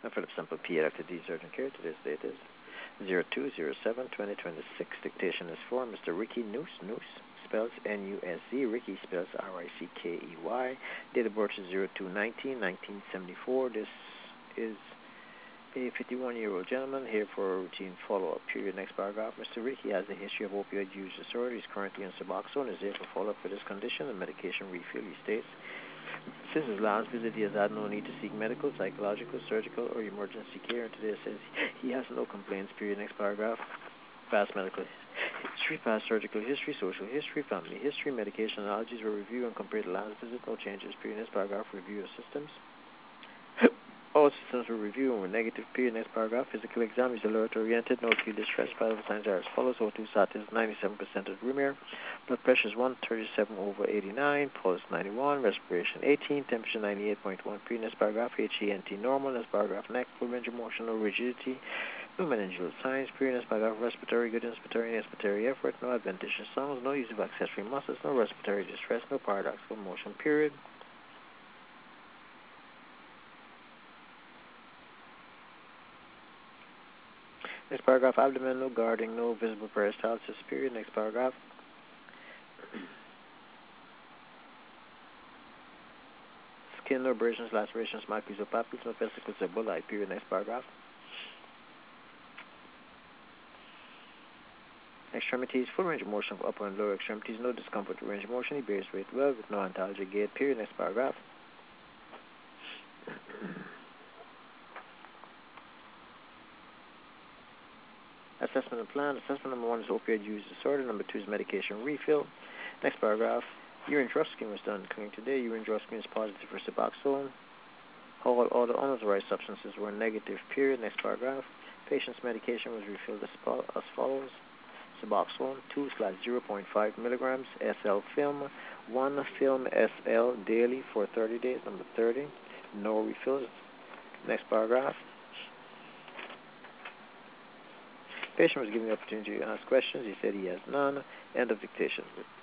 I'm Philip Semple, PA Dr. D. Surgeon Care. Today's date is 02/07/2026. Dictation is for Mr. Ricky Noose. Noose spells N-U-S-Z. Ricky spells R-I-C-K-E-Y. Date of birth is 02/19/1974. This is a 51-year-old gentleman here for a routine follow-up. Period. Next paragraph. Mr. Ricky has a history of opioid use disorder. He's currently on Suboxone. Is here for follow-up for this condition and medication refill. He states, since his last visit, he has had no need to seek medical, psychological, surgical, or emergency care. And today says he has no complaints. Period. Next paragraph. Past medical history, past surgical history, social history, family history, medication allergies were reviewed and compared to last visit. No changes. Period. Next paragraph. Review of systems. All systems were reviewed and were negative. Period. Next paragraph. Physical exam is alert-oriented. No acute distress. Vital signs are as follows. O2 status 97% of room air. Blood pressure is 137/89. Pulse 91. Respiration 18. Temperature 98.1. Period. Next paragraph. HENT normal. Next paragraph. Neck. Full range of motion. No rigidity. No meningeal signs. Period. Next paragraph. Respiratory good. Inspiratory and expiratory effort. No adventitious sounds. No use of accessory muscles. No respiratory distress. No paradoxical motion. Period. Next paragraph, abdomen, no guarding, no visible peristalsis, period. Next paragraph. Skin, no abrasions, lacerations, marks, or papules, no vesicles or bulli, period. Next paragraph. Extremities, full range of motion for upper and lower extremities, no discomfort with range of motion. He bears weight well with no antalgic gait, period. Next paragraph. Assessment and plan. Assessment number 1 is opioid use disorder. Number 2 is medication refill. Next paragraph. Urine drug screen was done today. Urine drug screen is positive for Suboxone. All the unauthorized substances were negative, period. Next paragraph. Patient's medication was refilled as follows. Suboxone 2/0.5 milligrams SL film, 1 film SL daily for 30 days. Number 30. No refills. Next paragraph. Patient was given the opportunity to ask questions. He said he has none. End of dictation.